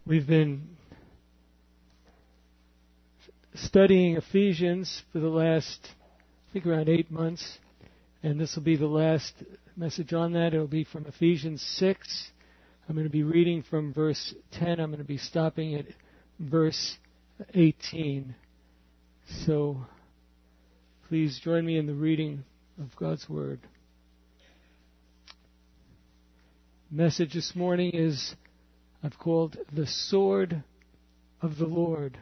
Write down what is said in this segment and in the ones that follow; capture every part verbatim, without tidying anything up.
We've been studying Ephesians for the last, I think, around eight months, and this will be the last message on that. It'll be from Ephesians six. I'm going to be reading from verse ten. I'm going to be stopping at verse eighteen. So please join me in the reading of God's Word. Message this morning is, I've called the Sword of the Lord.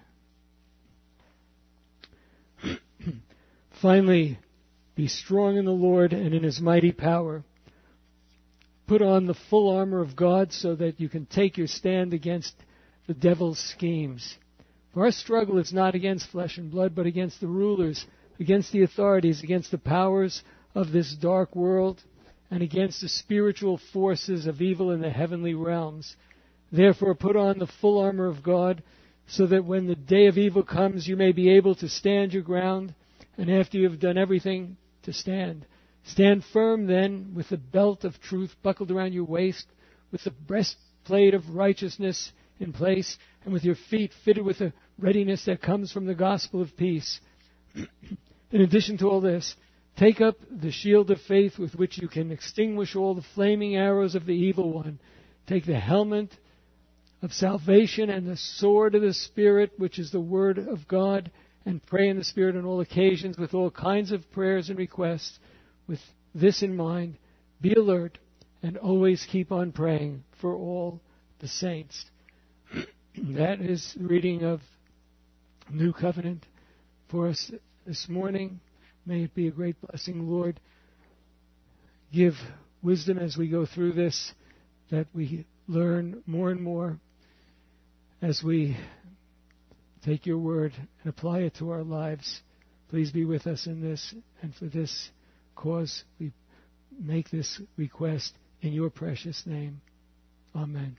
Finally, be strong in the Lord and in His mighty power. Put on the full armor of God so that you can take your stand against the devil's schemes. For our struggle is not against flesh and blood, but against the rulers, against the authorities, against the powers of this dark world, and against the spiritual forces of evil in the heavenly realms. Therefore, put on the full armor of God, so that when the day of evil comes, you may be able to stand your ground, and after you have done everything, to stand. Stand firm then, with the belt of truth buckled around your waist, with the breastplate of righteousness in place, and with your feet fitted with the readiness that comes from the gospel of peace. In addition to all this, take up the shield of faith with which you can extinguish all the flaming arrows of the evil one. Take the helmet of salvation and the sword of the Spirit, which is the word of God, and pray in the Spirit on all occasions with all kinds of prayers and requests. With this in mind, be alert and always keep on praying for all the saints. That is the reading of New Covenant for us this morning. May it be a great blessing, Lord. Give wisdom as we go through this, that we learn more and more as we take your word and apply it to our lives. Please be with us in this, and for this cause we make this request in your precious name. Amen.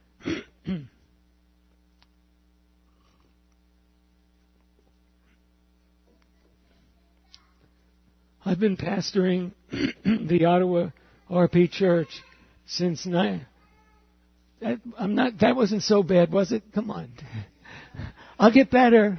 I've been pastoring the Ottawa R P Church since nine. That, I'm not. That wasn't so bad, was it? Come on, I'll get better.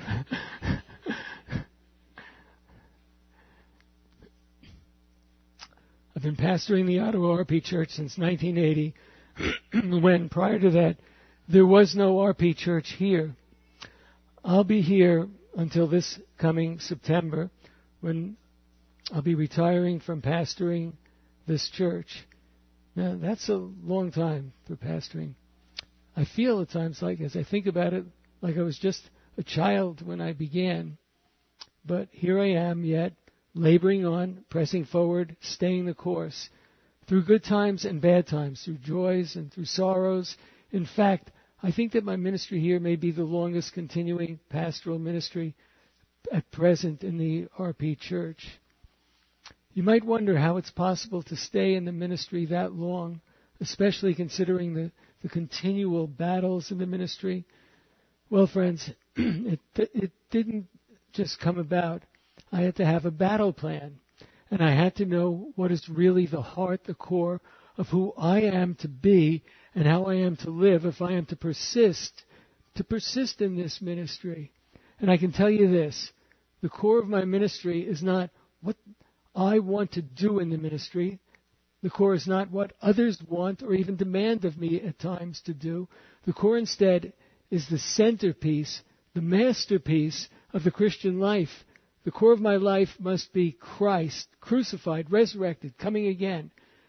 I've been pastoring the Ottawa R P Church since nineteen eighty, when prior to that there was no R P Church here. I'll be here until this coming September, when I'll be retiring from pastoring this church. Now, that's a long time for pastoring. I feel at times like, as I think about it, like I was just a child when I began. But here I am yet, laboring on, pressing forward, staying the course, through good times and bad times, through joys and through sorrows. In fact, I think that my ministry here may be the longest continuing pastoral ministry at present in the R P Church. You might wonder how it's possible to stay in the ministry that long, especially considering the, the continual battles in the ministry. Well, friends, it, it didn't just come about. I had to have a battle plan, and I had to know what is really the heart, the core of who I am to be and how I am to live if I am to persist, to persist in this ministry. And I can tell you this, the core of my ministry is not what I want to do in the ministry. The core is not what others want or even demand of me at times to do. The core instead is the centerpiece, the masterpiece of the Christian life. The core of my life must be Christ, crucified, resurrected, coming again,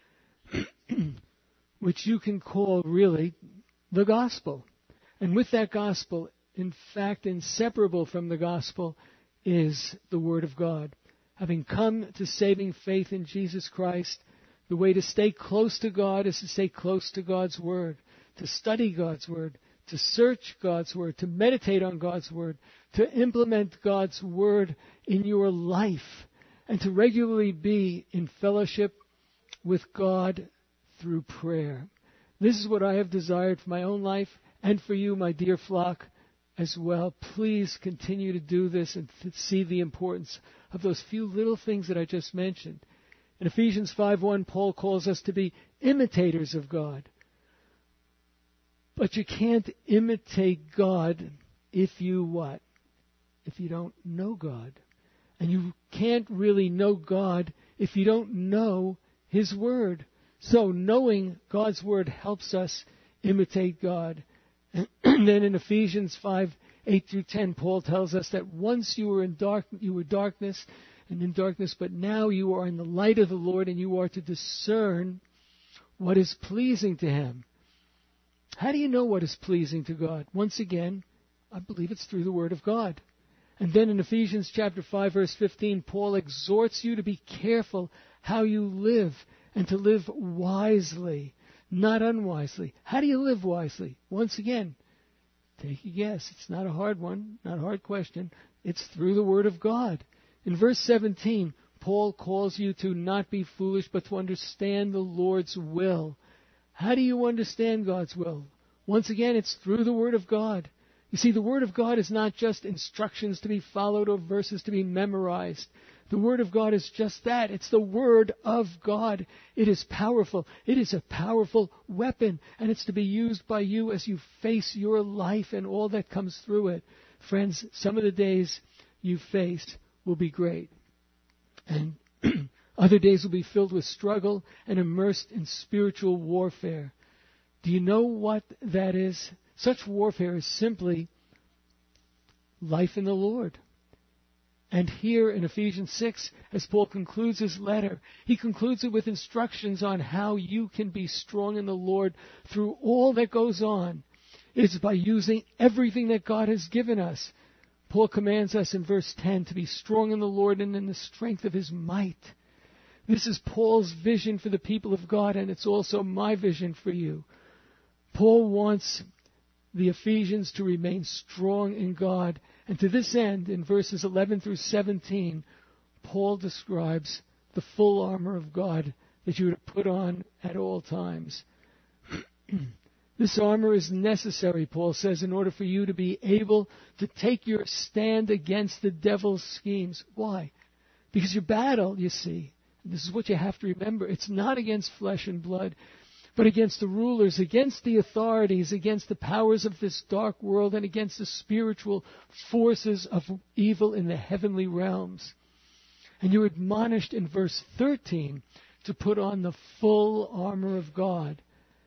which you can call really the gospel. And with that gospel, in fact, inseparable from the gospel, is the Word of God. Having come to saving faith in Jesus Christ, the way to stay close to God is to stay close to God's Word, to study God's Word, to search God's Word, to meditate on God's Word, to implement God's Word in your life, and to regularly be in fellowship with God through prayer. This is what I have desired for my own life and for you, my dear flock, as well. Please continue to do this and to see the importance of those few little things that I just mentioned. In Ephesians five one, Paul calls us to be imitators of God. But you can't imitate God if you what? If you don't know God. And you can't really know God if you don't know His Word. So knowing God's Word helps us imitate God. And then in Ephesians five, eight through ten, Paul tells us that once you were in dark, you were darkness and in darkness, but now you are in the light of the Lord, and you are to discern what is pleasing to Him. How do you know what is pleasing to God? Once again, I believe it's through the Word of God. And then in Ephesians chapter five, verse fifteen, Paul exhorts you to be careful how you live and to live wisely, not unwisely. How do you live wisely? Once again, take a guess. It's not a hard one, not a hard question. It's through the Word of God. In verse seventeen, Paul calls you to not be foolish, but to understand the Lord's will. How do you understand God's will? Once again, it's through the Word of God. You see, the Word of God is not just instructions to be followed or verses to be memorized. The Word of God is just that. It's the Word of God. It is powerful. It is a powerful weapon, and it's to be used by you as you face your life and all that comes through it. Friends, some of the days you face will be great, and other days will be filled with struggle and immersed in spiritual warfare. Do you know what that is? Such warfare is simply life in the Lord. And here in Ephesians six, as Paul concludes his letter, he concludes it with instructions on how you can be strong in the Lord through all that goes on. It's by using everything that God has given us. Paul commands us in verse ten to be strong in the Lord and in the strength of His might. This is Paul's vision for the people of God, and it's also my vision for you. Paul wants the Ephesians to remain strong in God. And to this end, in verses eleven through seventeen, Paul describes the full armor of God that you are to put on at all times. This armor is necessary, Paul says, in order for you to be able to take your stand against the devil's schemes. Why? Because your battle, you see, this is what you have to remember, it's not against flesh and blood, but against the rulers, against the authorities, against the powers of this dark world, and against the spiritual forces of evil in the heavenly realms. And you're admonished in verse thirteen to put on the full armor of God.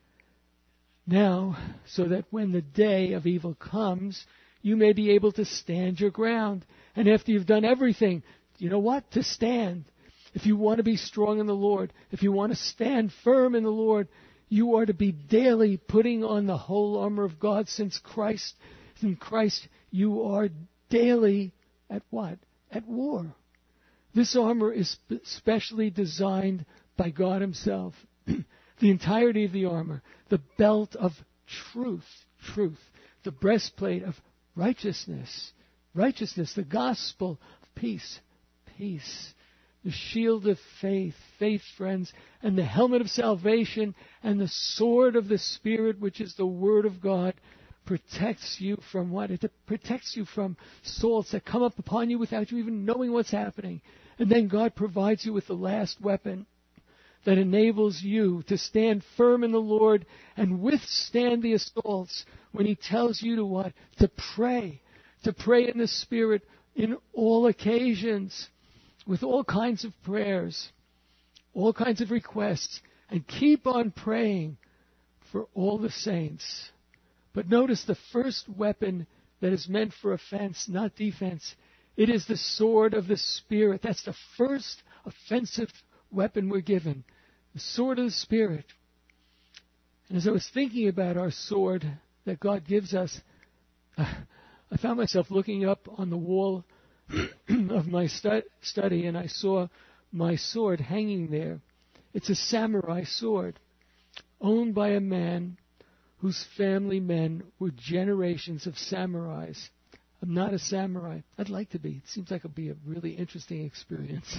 Now, so that when the day of evil comes, you may be able to stand your ground. And after you've done everything, you know what? To stand. If you want to be strong in the Lord, if you want to stand firm in the Lord, you are to be daily putting on the whole armor of God. Since Christ, in Christ, you are daily at what? At war. This armor is specially designed by God Himself. The entirety of the armor, the belt of truth, truth, the breastplate of righteousness, righteousness, the gospel of peace, peace, the shield of faith, faith, friends, and the helmet of salvation, and the sword of the Spirit, which is the Word of God, protects you from what? It protects you from assaults that come up upon you without you even knowing what's happening. And then God provides you with the last weapon that enables you to stand firm in the Lord and withstand the assaults when He tells you to what? To pray. To pray in the Spirit in all occasions, with all kinds of prayers, all kinds of requests, and keep on praying for all the saints. But notice the first weapon that is meant for offense, not defense. It is the sword of the Spirit. That's the first offensive weapon we're given. The sword of the Spirit. And as I was thinking about our sword that God gives us, uh, I found myself looking up on the wall of my stu- study, and I saw my sword hanging there. It's a samurai sword, owned by a man whose family men were generations of samurais. I'm not a samurai. I'd like to be. It seems like it would be a really interesting experience.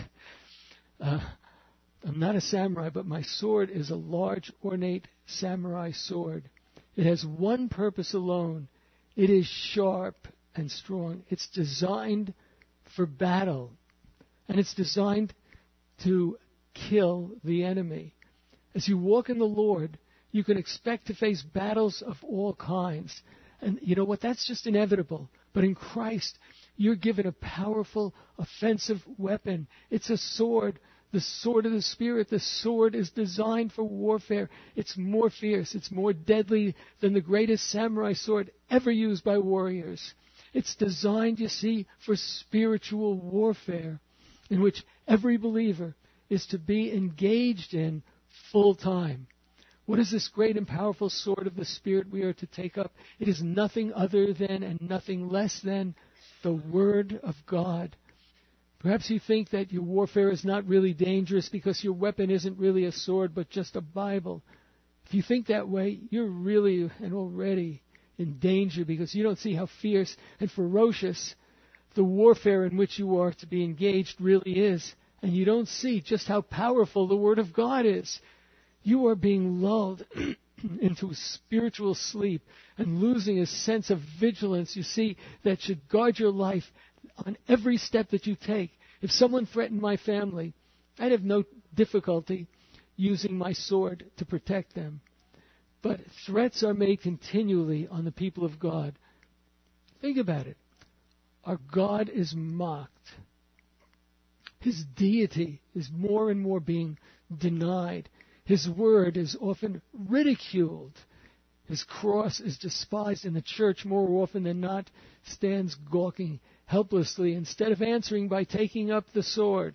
Uh, I'm not a samurai, but my sword is a large, ornate samurai sword. It has one purpose alone. It is sharp and strong. It's designed for battle, and it's designed to kill the enemy. As you walk in the Lord, You can expect to face battles of all kinds. And you know what? That's just inevitable. But in Christ, you're given a powerful offensive weapon. It's a sword, the sword of the Spirit. The sword is designed for warfare. It's more fierce. It's more deadly than the greatest samurai sword ever used by warriors. It's designed, you see, for spiritual warfare, in which every believer is to be engaged in full time. What is this great and powerful sword of the Spirit we are to take up? It is nothing other than and nothing less than the Word of God. Perhaps you think that your warfare is not really dangerous because your weapon isn't really a sword but just a Bible. If you think that way, you're really and already in danger because you don't see how fierce and ferocious the warfare in which you are to be engaged really is. And you don't see just how powerful the Word of God is. You are being lulled into spiritual sleep and losing a sense of vigilance, you see, that should guard your life on every step that you take. If someone threatened my family, I'd have no difficulty using my sword to protect them. But threats are made continually on the people of God. Think about it. Our God is mocked. His deity is more and more being denied. His word is often ridiculed. His cross is despised, and the church, more often than not, stands gawking helplessly instead of answering by taking up the sword.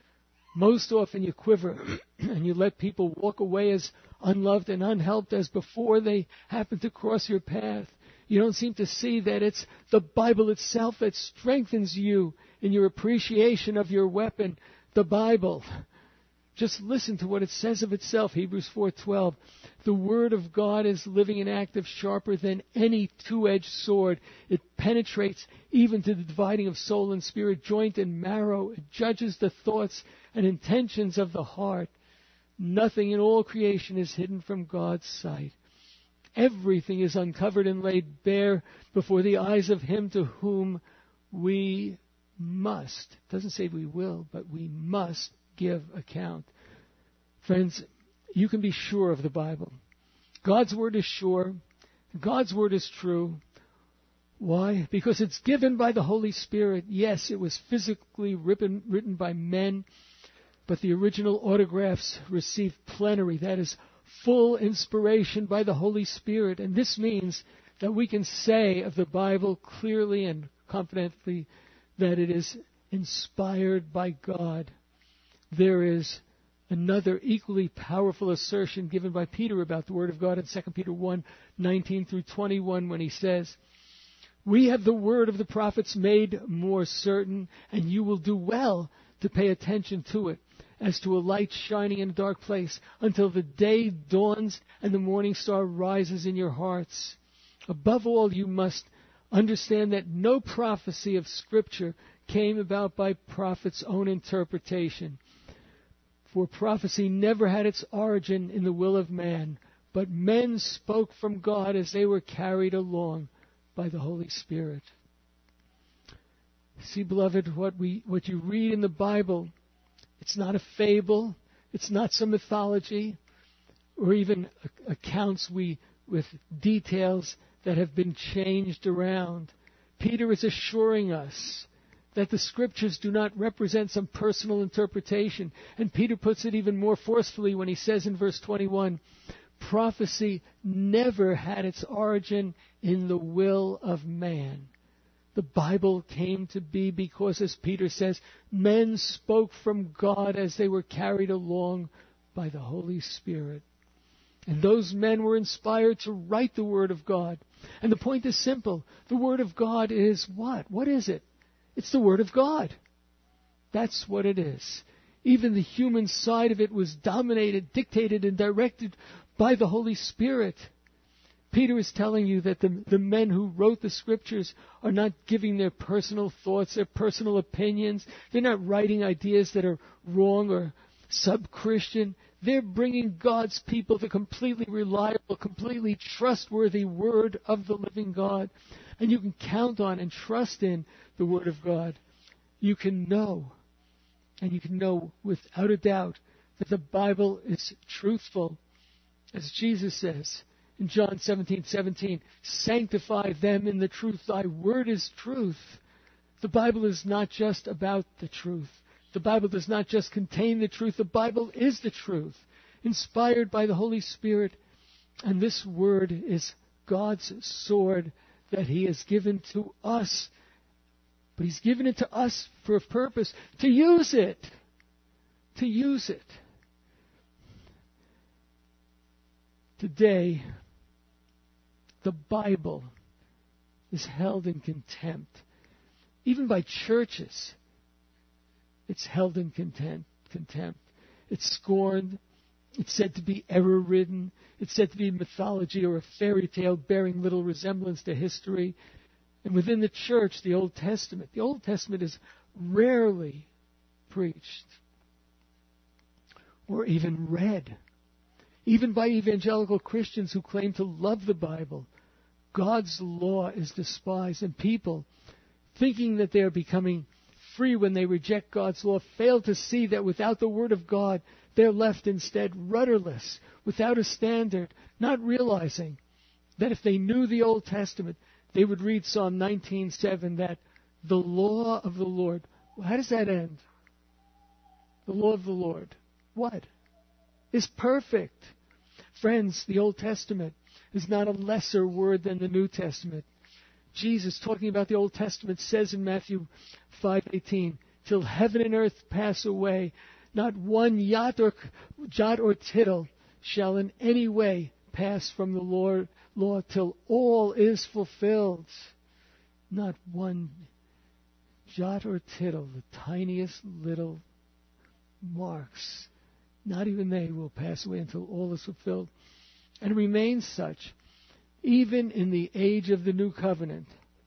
Most often you quiver and you let people walk away as unloved and unhelped as before they happen to cross your path. You don't seem to see that it's the Bible itself that strengthens you in your appreciation of your weapon, the Bible. Just listen to what it says of itself, Hebrews four twelve. The Word of God is living and active, sharper than any two-edged sword. It penetrates even to the dividing of soul and spirit, joint and marrow. It judges the thoughts and intentions of the heart. Nothing in all creation is hidden from God's sight. Everything is uncovered and laid bare before the eyes of Him to whom we must, it doesn't say we will, but we must give account. Friends, you can be sure of the Bible. God's Word is sure. God's Word is true. Why? Because it's given by the Holy Spirit. Yes, it was physically written, written by men, but the original autographs received plenary, that is, full inspiration by the Holy Spirit. And this means that we can say of the Bible clearly and confidently that it is inspired by God. There is another equally powerful assertion given by Peter about the Word of God in Second Peter one nineteen through twenty-one when he says, "We have the word of the prophets made more certain, and you will do well to pay attention to it, as to a light shining in a dark place, until the day dawns and the morning star rises in your hearts. Above all, you must understand that no prophecy of Scripture came about by prophets' own interpretation. For prophecy never had its origin in the will of man, but men spoke from God as they were carried along by the Holy Spirit." See, beloved, what we what you read in the Bible, it's not a fable, it's not some mythology, or even accounts we with details that have been changed around. Peter is assuring us that the Scriptures do not represent some personal interpretation. And Peter puts it even more forcefully when he says in verse twenty-one, prophecy never had its origin in the will of man. The Bible came to be because, as Peter says, men spoke from God as they were carried along by the Holy Spirit. And those men were inspired to write the Word of God. And the point is simple. The Word of God is what? What is it? It's the Word of God. That's what it is. Even the human side of it was dominated, dictated, and directed by the Holy Spirit. Peter is telling you that the, the men who wrote the Scriptures are not giving their personal thoughts, their personal opinions. They're not writing ideas that are wrong or sub-Christian. They're bringing God's people the completely reliable, completely trustworthy Word of the living God. And you can count on and trust in the Word of God. You can know, and you can know without a doubt, that the Bible is truthful As Jesus says in John seventeen seventeen, sanctify them in the truth. Thy word is truth. The Bible is not just about the truth. The Bible does not just contain the truth. The Bible is the truth, inspired by the Holy Spirit. And this word is God's sword that He has given to us. But He's given it to us for a purpose, to use it. To use it. Today, the Bible is held in contempt. Even by churches, it's held in contempt. contempt. It's scorned. It's said to be error-ridden. It's said to be mythology or a fairy tale bearing little resemblance to history. And within the church, the Old Testament, the Old Testament is rarely preached or even read. Even by evangelical Christians who claim to love the Bible, God's law is despised, and people, thinking that they are becoming free when they reject God's law, fail to see that without the Word of God, they're left instead rudderless, without a standard, not realizing that if they knew the Old Testament, they would read Psalm nineteen seven, that the law of the Lord, well, how does that end? The law of the Lord, what? Is perfect. Friends, the Old Testament is not a lesser word than the New Testament. Jesus, talking about the Old Testament, says in Matthew five eighteen, till heaven and earth pass away, not one jot or, jot or tittle shall in any way pass from the Lord, law till all is fulfilled. Not one jot or tittle, the tiniest little marks, not even they will pass away until all is fulfilled. And remains such, even in the age of the New Covenant.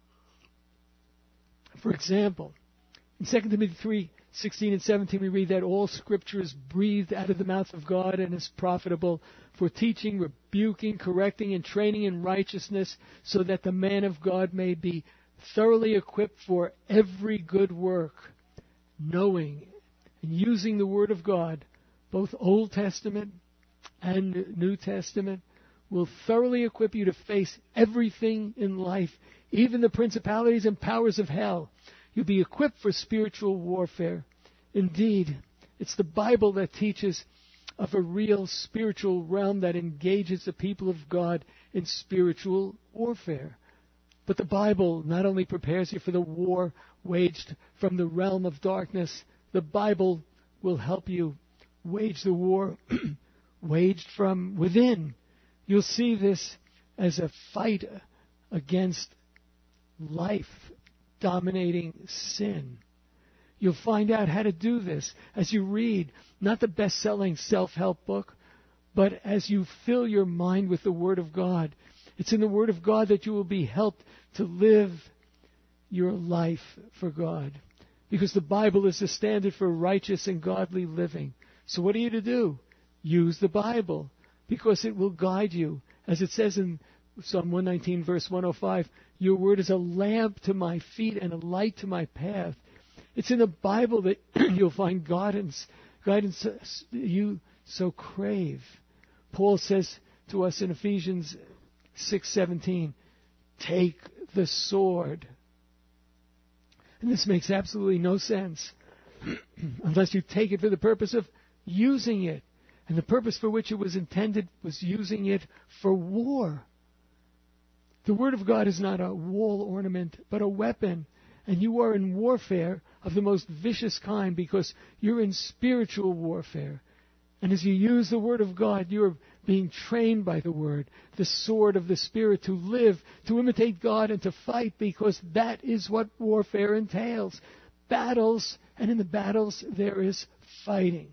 For example, in Second Timothy three sixteen and seventeen, we read that all Scripture is breathed out of the mouth of God and is profitable for teaching, rebuking, correcting, and training in righteousness, so that the man of God may be thoroughly equipped for every good work, knowing and using the Word of God, both Old Testament and New Testament, will thoroughly equip you to face everything in life, even the principalities and powers of hell. You'll be equipped for spiritual warfare. Indeed, it's the Bible that teaches of a real spiritual realm that engages the people of God in spiritual warfare. But the Bible not only prepares you for the war waged from the realm of darkness, the Bible will help you wage the war waged from within. You'll see this as a fight against life dominating sin. You'll find out how to do this as you read not the best-selling self-help book, but as you fill your mind with the Word of God. It's in the Word of God that you will be helped to live your life for God. Because the Bible is the standard for righteous and godly living. So what are you to do? Use the Bible, because it will guide you. As it says in Psalm one nineteen, verse one oh five, your word is a lamp to my feet and a light to my path. It's in the Bible that you'll find guidance, guidance you so crave. Paul says to us in Ephesians six seventeen, take the sword. And this makes absolutely no sense unless you take it for the purpose of using it. And the purpose for which it was intended was using it for war. The Word of God is not a wall ornament, but a weapon. And you are in warfare of the most vicious kind, because you're in spiritual warfare. And as you use the Word of God, you're being trained by the Word, the sword of the Spirit, to live, to imitate God, and to fight, because that is what warfare entails. Battles, and in the battles there is fighting.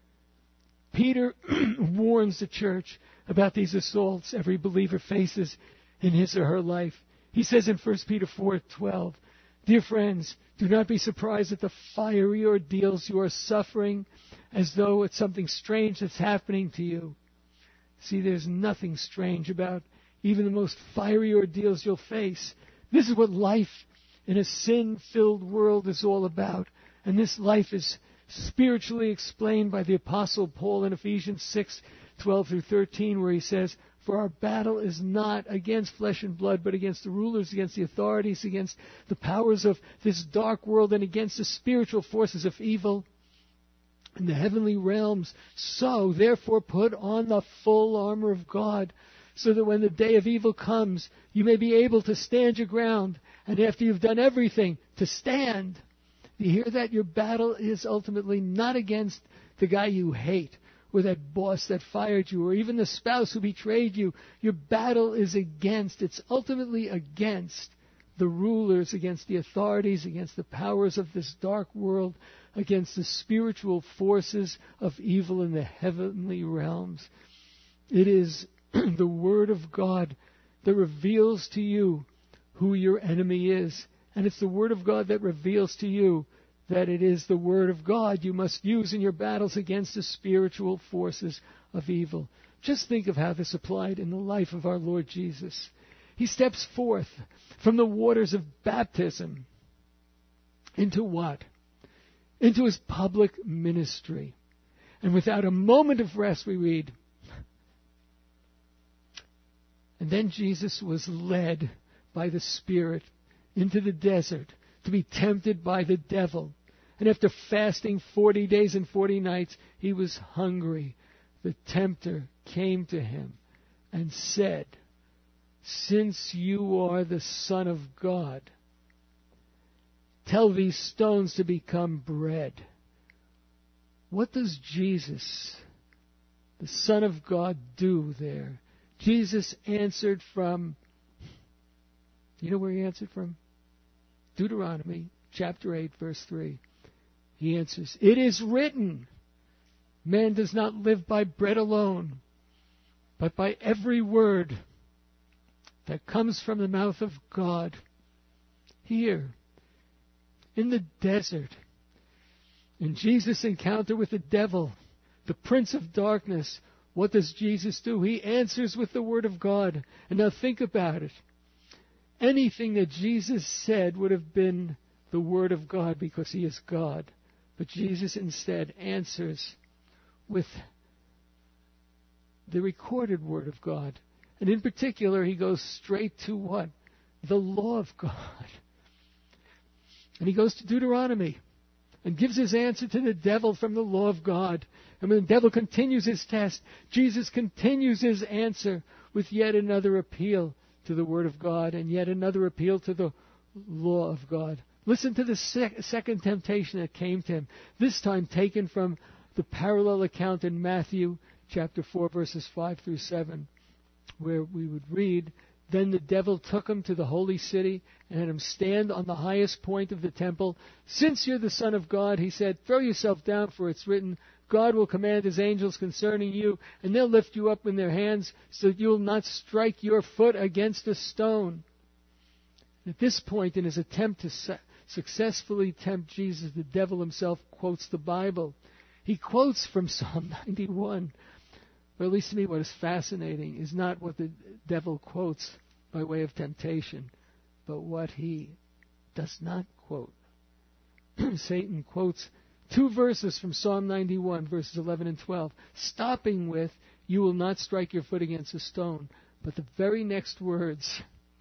Peter warns the church about these assaults every believer faces in his or her life. He says in First Peter four twelve, dear friends, do not be surprised at the fiery ordeals you are suffering, as though it's something strange that's happening to you. See, there's nothing strange about even the most fiery ordeals you'll face. This is what life in a sin-filled world is all about. And this life is spiritually explained by the Apostle Paul in Ephesians six twelve through thirteen, where he says, "For our battle is not against flesh and blood, but against the rulers, against the authorities, against the powers of this dark world, and against the spiritual forces of evil in the heavenly realms. So, therefore, put on the full armor of God, so that when the day of evil comes, you may be able to stand your ground, and after you've done everything, to stand." You hear that? Your battle is ultimately not against the guy you hate, or that boss that fired you, or even the spouse who betrayed you. Your battle is against, it's ultimately against the rulers, against the authorities, against the powers of this dark world, against the spiritual forces of evil in the heavenly realms. It is the Word of God that reveals to you who your enemy is. And it's the Word of God that reveals to you that it is the Word of God you must use in your battles against the spiritual forces of evil. Just think of how this applied in the life of our Lord Jesus. He steps forth from the waters of baptism into what? Into his public ministry. And without a moment of rest, we read, "And then Jesus was led by the Spirit into the desert to be tempted by the devil. And after fasting forty days and forty nights, he was hungry. The tempter came to him and said, 'Since you are the Son of God, tell these stones to become bread.'" What does Jesus, the Son of God, do there? Jesus answered from, you know where he answered from? Deuteronomy chapter eight, verse three. He answers, "It is written, man does not live by bread alone, but by every word that comes from the mouth of God." Here, in the desert, in Jesus' encounter with the devil, the prince of darkness, what does Jesus do? He answers with the Word of God. And now think about it. Anything that Jesus said would have been the Word of God because he is God. But Jesus instead answers with the recorded Word of God. And in particular, he goes straight to what? The law of God. And he goes to Deuteronomy and gives his answer to the devil from the law of God. And when the devil continues his test, Jesus continues his answer with yet another appeal to the Word of God and yet another appeal to the law of God. Listen to the sec- second temptation that came to him, this time taken from the parallel account in Matthew chapter four, verses five through seven, where we would read, "Then the devil took him to the holy city and had him stand on the highest point of the temple. 'Since you're the Son of God,' he said, 'throw yourself down, for it's written, God will command his angels concerning you, and they'll lift you up in their hands so that you will not strike your foot against a stone.'" At this point, in his attempt to su- successfully tempt Jesus, the devil himself quotes the Bible. He quotes from Psalm ninety-one. But at least to me, what is fascinating is not what the devil quotes by way of temptation, but what he does not quote. Satan quotes two verses from Psalm ninety-one, verses eleven and twelve, stopping with, "You will not strike your foot against a stone." But the very next words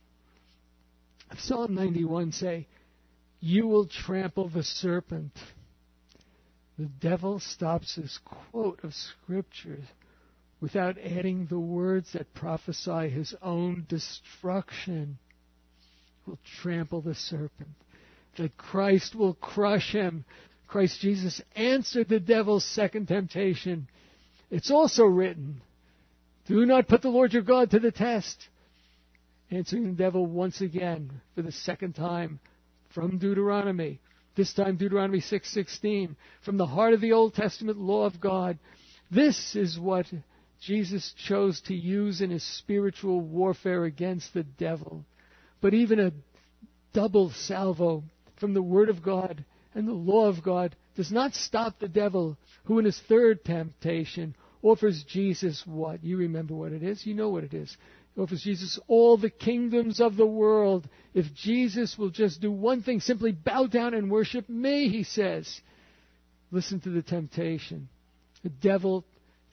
of Psalm ninety-one say, "You will trample the serpent." The devil stops his quote of Scripture without adding the words that prophesy his own destruction. Will trample the serpent. That Christ will crush him. Christ Jesus answered the devil's second temptation. It's also written, "Do not put the Lord your God to the test." Answering the devil once again for the second time from Deuteronomy. This time Deuteronomy six sixteen, from the heart of the Old Testament law of God. This is what Jesus chose to use in his spiritual warfare against the devil. But even a double salvo from the Word of God and the law of God does not stop the devil, who in his third temptation offers Jesus what? You remember what it is. You know what it is. He offers Jesus all the kingdoms of the world. If Jesus will just do one thing, simply bow down and worship me, he says. Listen to the temptation. The devil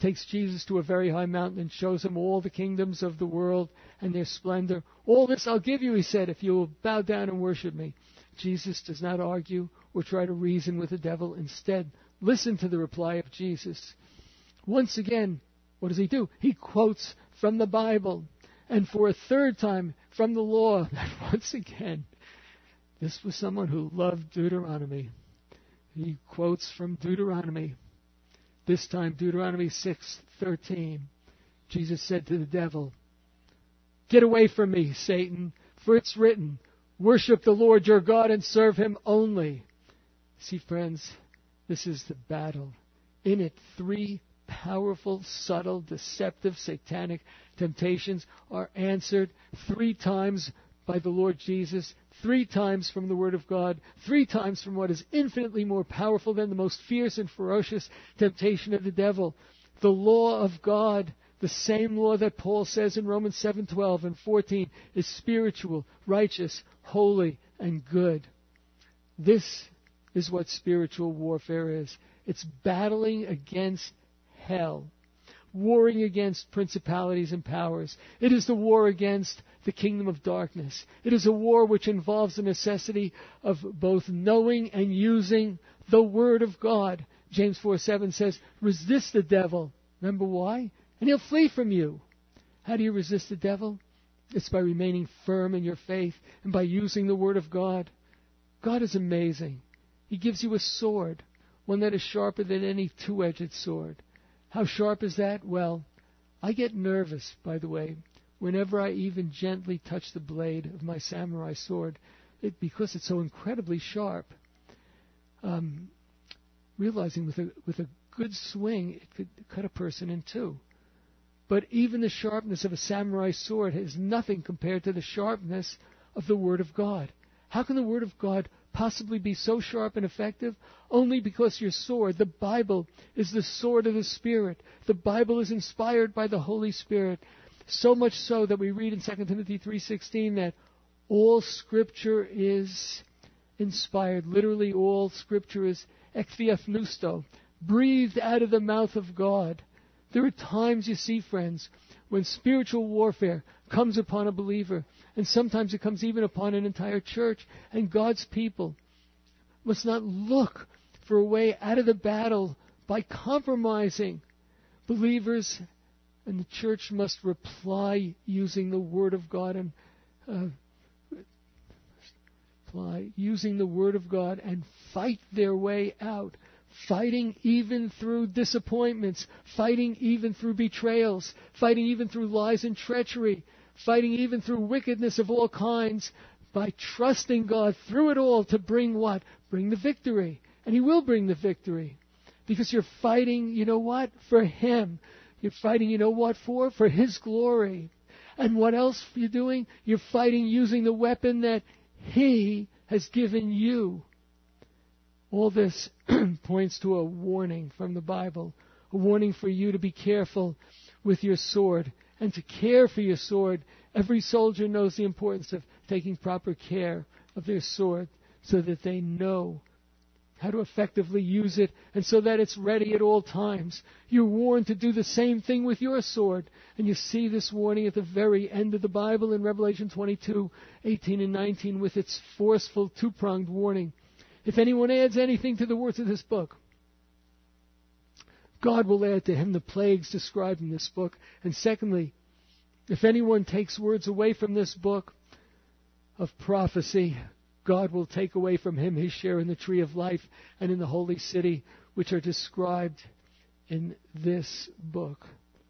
takes Jesus to a very high mountain and shows him all the kingdoms of the world and their splendor. All this I'll give you, he said, if you will bow down and worship me. Jesus does not argue or try to reason with the devil. Instead, listen to the reply of Jesus. Once again, what does he do? He quotes from the Bible. And for a third time from the law. And once again, this was someone who loved Deuteronomy. He quotes from Deuteronomy. This time, Deuteronomy six thirteen. Jesus said to the devil, "Get away from me, Satan, for it's written, worship the Lord your God and serve him only." See, friends, this is the battle. In it, three powerful, subtle, deceptive, satanic temptations are answered three times by the Lord Jesus, three times from the Word of God, three times from what is infinitely more powerful than the most fierce and ferocious temptation of the devil. The law of God, the same law that Paul says in Romans seven twelve and fourteen, is spiritual, righteous, holy, and good. This is what spiritual warfare is. It's battling against hell, warring against principalities and powers. It is the war against the kingdom of darkness. It is a war which involves the necessity of both knowing and using the Word of God. James four seven says, resist the devil. Remember why? And he'll flee from you. How do you resist the devil? It's by remaining firm in your faith and by using the Word of God. God is amazing. He gives you a sword, one that is sharper than any two-edged sword. How sharp is that? Well, I get nervous, by the way, whenever I even gently touch the blade of my samurai sword, it, because it's so incredibly sharp. Um, realizing with a, with a good swing, it could cut a person in two. But even the sharpness of a samurai sword is nothing compared to the sharpness of the Word of God. How can the Word of God possibly be so sharp and effective? Only because your sword, the Bible, is the sword of the Spirit. The Bible is inspired by the Holy Spirit. So much so that we read in Second Timothy three sixteen that all Scripture is inspired. Literally, all Scripture is ektheopnusto, breathed out of the mouth of God. There are times, you see, friends, when spiritual warfare comes upon a believer, and sometimes it comes even upon an entire church, and God's people must not look for a way out of the battle by compromising. Believers and the church must reply using the Word of God and uh, reply using the Word of God and fight their way out. Fighting even through disappointments, fighting even through betrayals, fighting even through lies and treachery, fighting even through wickedness of all kinds, by trusting God through it all to bring what? Bring the victory. And He will bring the victory. Because you're fighting, you know what? For Him. You're fighting, you know what for? For His glory. And what else are you doing? You're fighting using the weapon that He has given you. All this points to a warning from the Bible, a warning for you to be careful with your sword and to care for your sword. Every soldier knows the importance of taking proper care of their sword so that they know how to effectively use it and so that it's ready at all times. You're warned to do the same thing with your sword. And you see this warning at the very end of the Bible in Revelation twenty-two, eighteen and nineteen with its forceful two-pronged warning. If anyone adds anything to the words of this book, God will add to him the plagues described in this book. And secondly, if anyone takes words away from this book of prophecy, God will take away from him his share in the tree of life and in the holy city, which are described in this book.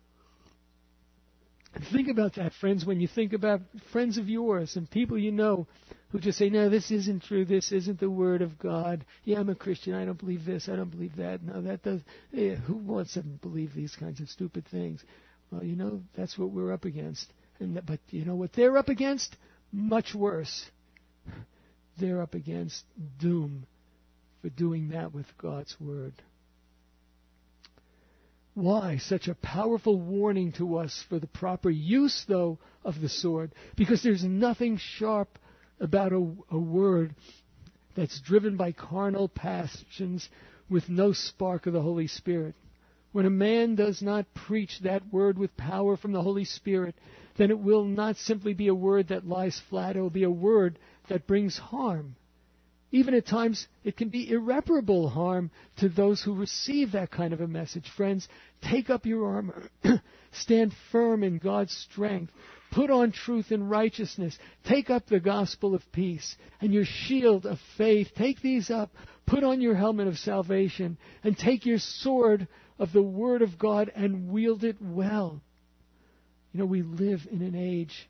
And think about that, friends, when you think about friends of yours and people you know who just say, no, this isn't true, this isn't the Word of God. Yeah, I'm a Christian, I don't believe this, I don't believe that. No, that does. Yeah, who wants to believe these kinds of stupid things? Well, you know, that's what we're up against. And But you know what they're up against? Much worse. They're up against doom for doing that with God's Word. Why such a powerful warning to us for the proper use, though, of the sword? Because there's nothing sharp about a, a word that's driven by carnal passions with no spark of the Holy Spirit. When a man does not preach that word with power from the Holy Spirit, then it will not simply be a word that lies flat. It will be a word that brings harm. Even at times, it can be irreparable harm to those who receive that kind of a message. Friends, take up your armor. Stand firm in God's strength. Put on truth and righteousness. Take up the gospel of peace and your shield of faith. Take these up. Put on your helmet of salvation and take your sword of the Word of God and wield it well. You know, we live in an age,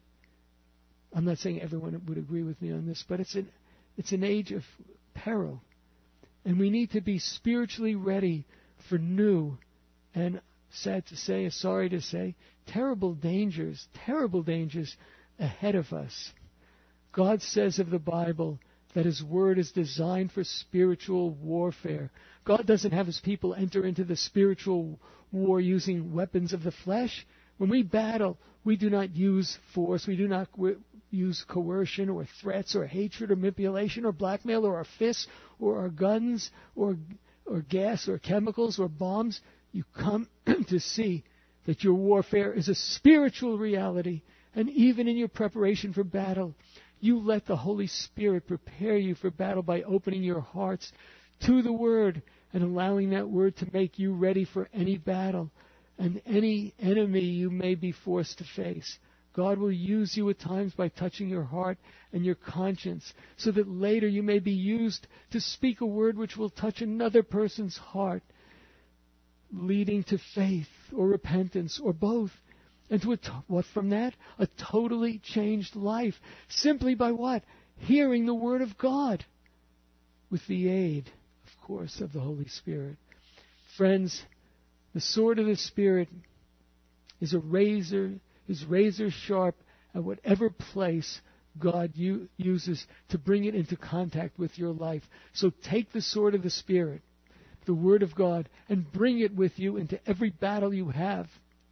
I'm not saying everyone would agree with me on this, but it's an, it's an age of peril. And we need to be spiritually ready for new and, sad to say, sorry to say, terrible dangers, terrible dangers ahead of us. God says of the Bible that His Word is designed for spiritual warfare. God doesn't have His people enter into the spiritual war using weapons of the flesh. When we battle, we do not use force. We do not w- use coercion or threats or hatred or manipulation or blackmail or our fists or our guns or, or gas or chemicals or bombs. You come to see that your warfare is a spiritual reality. And even in your preparation for battle, you let the Holy Spirit prepare you for battle by opening your hearts to the Word and allowing that Word to make you ready for any battle and any enemy you may be forced to face. God will use you at times by touching your heart and your conscience so that later you may be used to speak a word which will touch another person's heart, leading to faith or repentance or both. And to a to- what from that? A totally changed life. Simply by what? Hearing the Word of God with the aid, of course, of the Holy Spirit. Friends, the sword of the Spirit is a razor, is razor sharp at whatever place God u- uses to bring it into contact with your life. So take the sword of the Spirit, the Word of God, and bring it with you into every battle you have.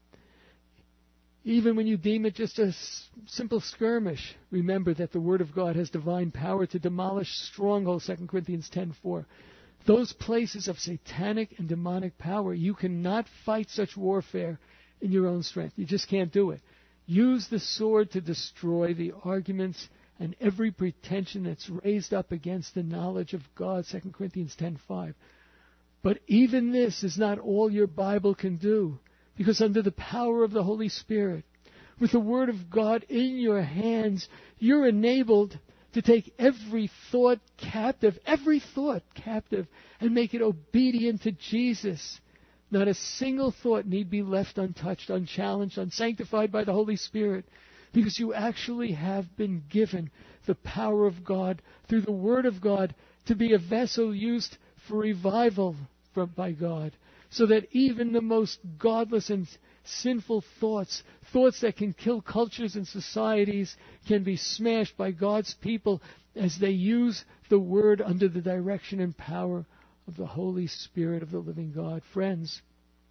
Even when you deem it just a s- simple skirmish, remember that the Word of God has divine power to demolish strongholds, Second Corinthians ten four. Those places of satanic and demonic power, you cannot fight such warfare in your own strength. You just can't do it. Use the sword to destroy the arguments and every pretension that's raised up against the knowledge of God, Second Corinthians ten five. But even this is not all your Bible can do, because under the power of the Holy Spirit, with the Word of God in your hands, you're enabled to take every thought captive, every thought captive, and make it obedient to Jesus. Not a single thought need be left untouched, unchallenged, unsanctified by the Holy Spirit, because you actually have been given the power of God through the Word of God to be a vessel used for revival from, by God, so that even the most godless and sinful thoughts, thoughts that can kill cultures and societies, can be smashed by God's people as they use the Word under the direction and power of the Holy Spirit of the living God. Friends,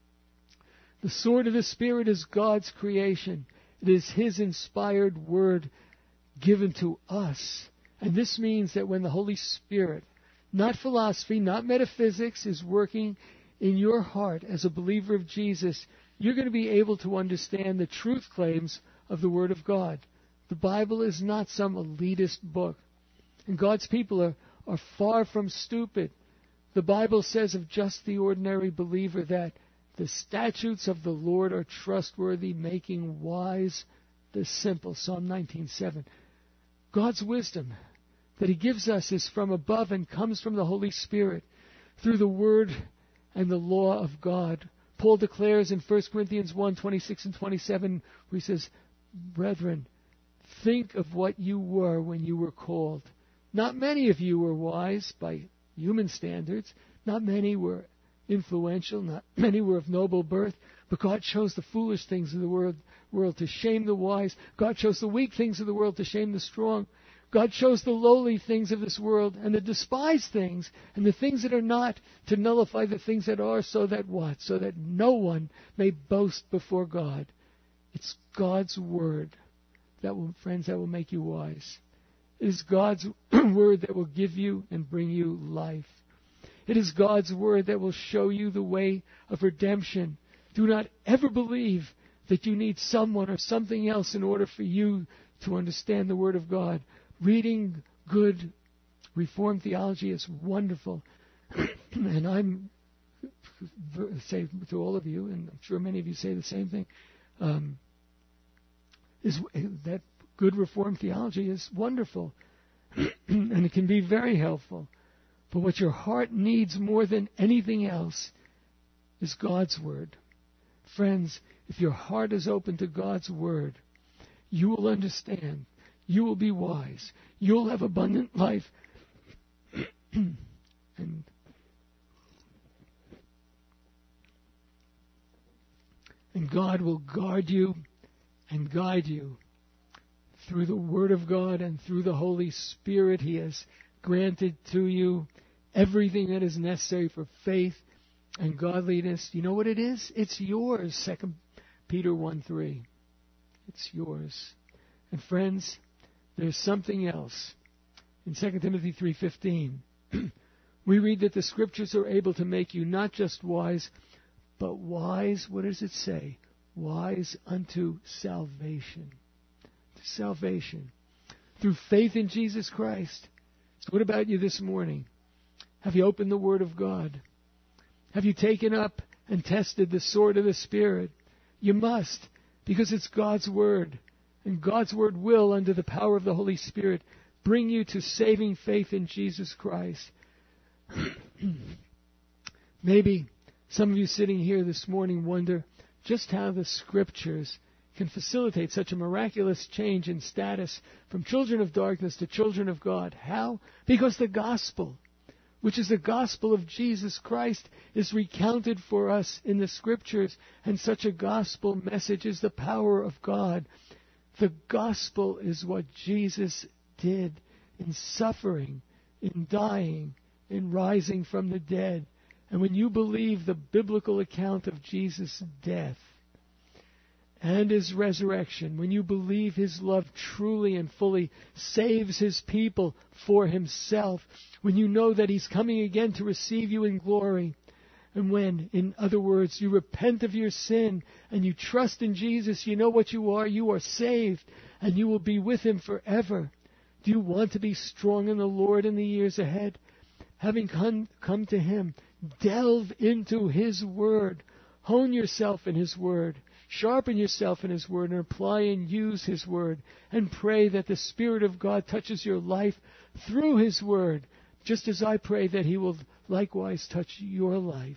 the sword of the Spirit is God's creation. It is His inspired Word given to us. And this means that when the Holy Spirit, not philosophy, not metaphysics, is working in your heart as a believer of Jesus, you're going to be able to understand the truth claims of the Word of God. The Bible is not some elitist book. And God's people are, are far from stupid. The Bible says of just the ordinary believer that the statutes of the Lord are trustworthy, making wise the simple. Psalm nineteen seven. God's wisdom that He gives us is from above and comes from the Holy Spirit through the Word and the law of God. Paul declares in First Corinthians one twenty-six and twenty-seven, where he says, "Brethren, think of what you were when you were called. Not many of you were wise by human standards. Not many were influential. Not many were of noble birth. But God chose the foolish things of the world, world to shame the wise. God chose the weak things of the world to shame the strong. God chose the lowly things of this world and the despised things and the things that are not to nullify the things that are, so that what? So that no one may boast before God." It's God's Word that will, friends, that will make you wise. It is God's Word that will give you and bring you life. It is God's Word that will show you the way of redemption. Do not ever believe that you need someone or something else in order for you to understand the Word of God. Reading good Reformed theology is wonderful. And I'm say to all of you, and I'm sure many of you say the same thing, um, is that good Reformed theology is wonderful. And it can be very helpful. But what your heart needs more than anything else is God's Word. Friends, if your heart is open to God's Word, you will understand. You will be wise. You'll have abundant life. and And God will guard you and guide you through the Word of God and through the Holy Spirit. He has granted to you everything that is necessary for faith and godliness. You know what it is? It's yours. Second Peter one three. It's yours. And friends, there's something else. In Second Timothy three fifteen, we read that the Scriptures are able to make you not just wise, but wise, what does it say? Wise unto salvation. To salvation. Through faith in Jesus Christ. So what about you this morning? Have you opened the Word of God? Have you taken up and tested the sword of the Spirit? You must, because it's God's Word. And God's Word will, under the power of the Holy Spirit, bring you to saving faith in Jesus Christ. Maybe some of you sitting here this morning wonder just how the Scriptures can facilitate such a miraculous change in status from children of darkness to children of God. How? Because the gospel, which is the gospel of Jesus Christ, is recounted for us in the Scriptures, and such a gospel message is the power of God. The gospel is what Jesus did in suffering, in dying, in rising from the dead. And when you believe the biblical account of Jesus' death and His resurrection, when you believe His love truly and fully saves His people for Himself, when you know that He's coming again to receive you in glory, and when, in other words, you repent of your sin and you trust in Jesus, you know what you are. You are saved, and you will be with Him forever. Do you want to be strong in the Lord in the years ahead? Having come, come to Him, delve into His Word. Hone yourself in His Word. Sharpen yourself in His Word and apply and use His Word. And pray that the Spirit of God touches your life through His Word, just as I pray that He will likewise touch your life.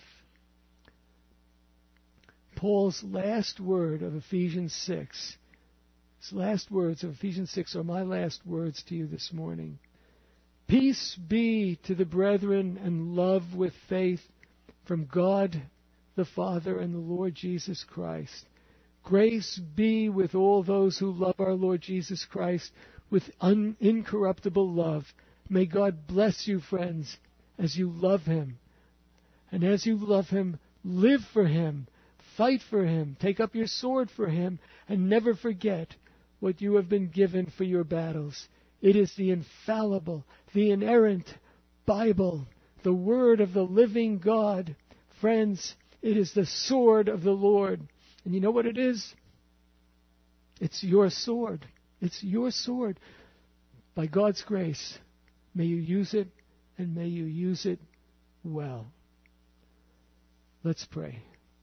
Paul's last word of Ephesians six, his last words of Ephesians six are my last words to you this morning. Peace be to the brethren and love with faith from God the Father and the Lord Jesus Christ. Grace be with all those who love our Lord Jesus Christ with un- incorruptible love. May God bless you, friends, as you love Him. And as you love Him, live for Him, fight for Him, take up your sword for Him, and never forget what you have been given for your battles. It is the infallible, the inerrant Bible, the Word of the living God. Friends, it is the sword of the Lord. And you know what it is? It's your sword. It's your sword. By God's grace, may you use it, and may you use it well. Let's pray.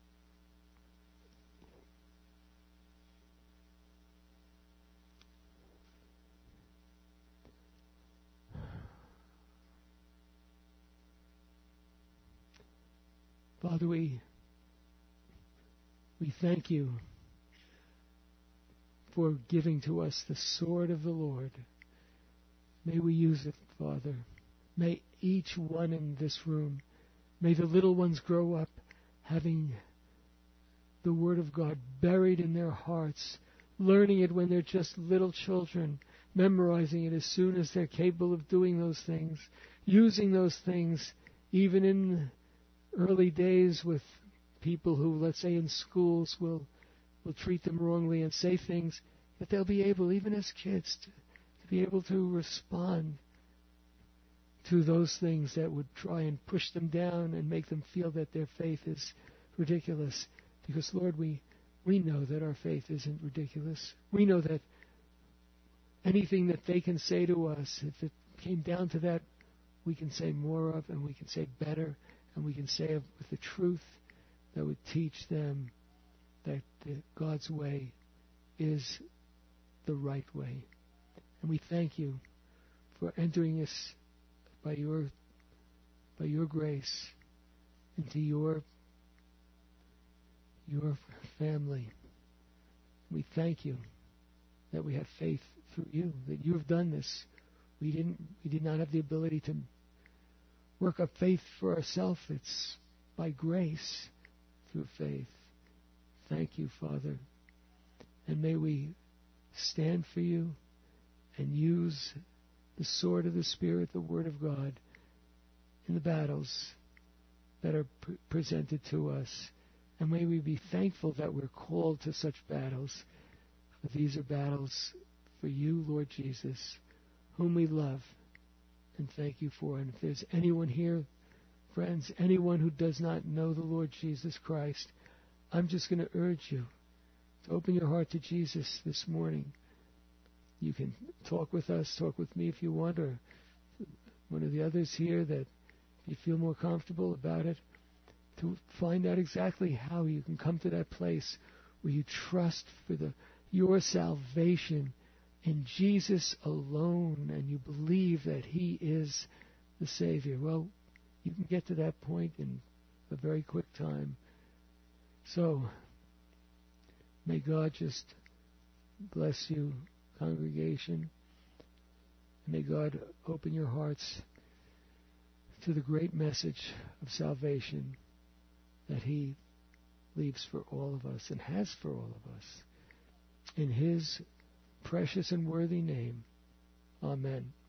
Father, we, we thank you for giving to us the sword of the Lord. May we use it, Father. May each one in this room, may the little ones grow up having the Word of God buried in their hearts, learning it when they're just little children, memorizing it as soon as they're capable of doing those things, using those things even in early days with people who, let's say in schools, will will treat them wrongly and say things, that they'll be able, even as kids, to, to be able to respond to those things that would try and push them down and make them feel that their faith is ridiculous. Because, Lord, we, we know that our faith isn't ridiculous. We know that anything that they can say to us, if it came down to that, we can say more of, and we can say better, and we can say it with the truth that would teach them that the, God's way is the right way. And we thank you for entering us by your by your grace into your your family. We thank you that we have faith through you, that you have done this. We didn't we did not have the ability to work up faith for ourselves. It's by grace through faith. Thank you, Father. And may we stand for you and use the sword of the Spirit, the Word of God, in the battles that are pre- presented to us. And may we be thankful that we're called to such battles. For these are battles for you, Lord Jesus, whom we love and thank you for. And if there's anyone here, friends, anyone who does not know the Lord Jesus Christ, I'm just going to urge you to open your heart to Jesus this morning. You can talk with us, talk with me if you want, or one of the others here that you feel more comfortable about it, to find out exactly how you can come to that place where you trust for the your salvation in Jesus alone, and you believe that He is the Savior. Well, you can get to that point in a very quick time. So, may God just bless you, congregation. May God open your hearts to the great message of salvation that He leaves for all of us and has for all of us. In His precious and worthy name, amen.